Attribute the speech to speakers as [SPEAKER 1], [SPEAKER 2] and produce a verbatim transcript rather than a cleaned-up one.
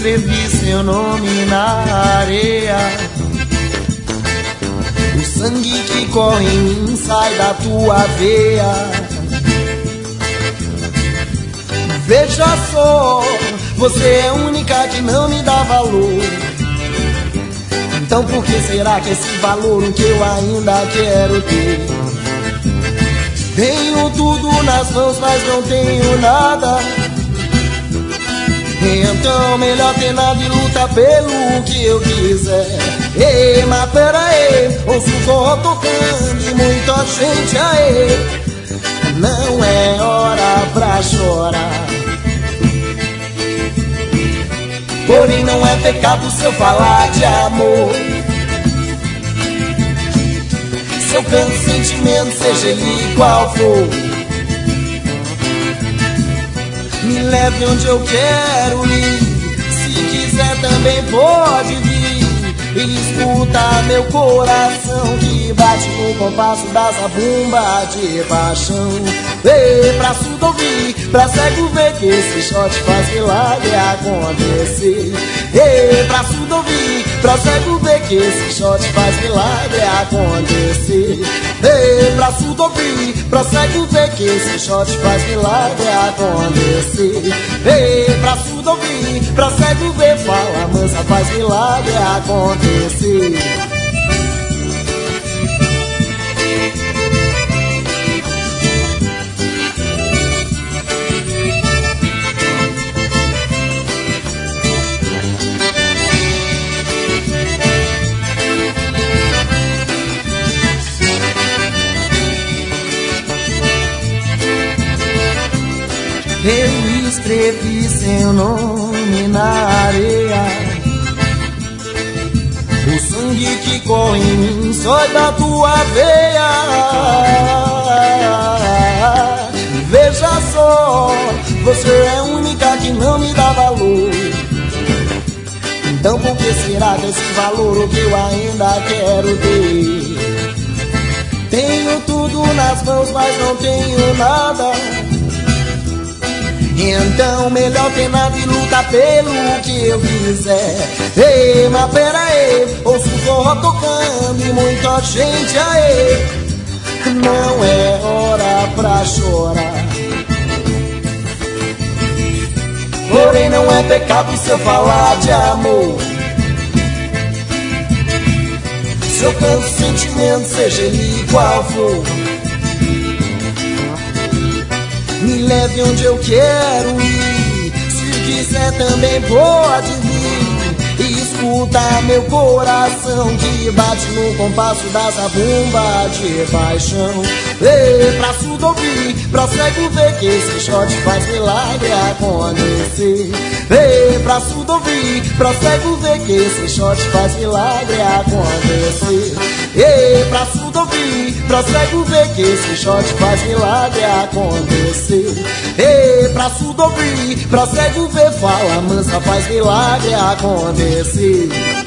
[SPEAKER 1] escrevi seu nome na areia. O sangue que corre em mim sai da tua veia. Veja só, você é a única que não me dá valor. Então por que será que esse valor que eu ainda quero ter? Tenho tudo nas mãos, mas não tenho nada. Então melhor ter nada e lutar pelo que eu quiser. Ei, mas pera aí, ouço o forró tocando e muita gente aí. Não é hora pra chorar. Porém não é pecado se eu falar de amor. Se eu canto sentimento, seja ele qual for. Me leve onde eu quero ir. Se quiser também pode vir. E escuta meu coração que bate no compasso da zabumba de paixão. Ei, pra surdo ouvir, pra cego ver que esse shot faz milagre acontecer. Ei, pra surdo ouvir, pra cego ver que esse shot faz milagre acontecer. Ei, pra surdo ouvir, pra cego ver que esse shot faz milagre acontecer. Ei, pra surdo ouvir, pra cego ver, fala mansa, faz milagre acontecer. Eu escrevi seu nome na areia. O sangue que corre em mim sai da tua veia. Veja só, você é a única que não me dá valor. Então por que será que esse valor o que eu ainda quero ter? Tenho tudo nas mãos, mas não tenho nada. Então melhor ter nada e lutar pelo que eu quiser. Ei, mas pera aí, ouço o forró tocando e muita gente aí. Não é hora pra chorar. Porém não é pecado se eu falar de amor. Se eu canto sentimento, seja ele qual for. Me leve onde eu quero ir. Se quiser também pode vir. E escuta meu coração que bate no compasso da zabumba de paixão. Ei, pra surdo ouvir, pra cego ver que esse shot faz milagre acontecer. Ei, pra surdo ouvir, pra cego ver que esse shot faz milagre acontecer. Ei, pra surdo ouvir, pra cego ver que esse shot faz milagre acontecer. Ei, pra surdo ouvir, pra cego ver, fala mansa, faz milagre acontecer.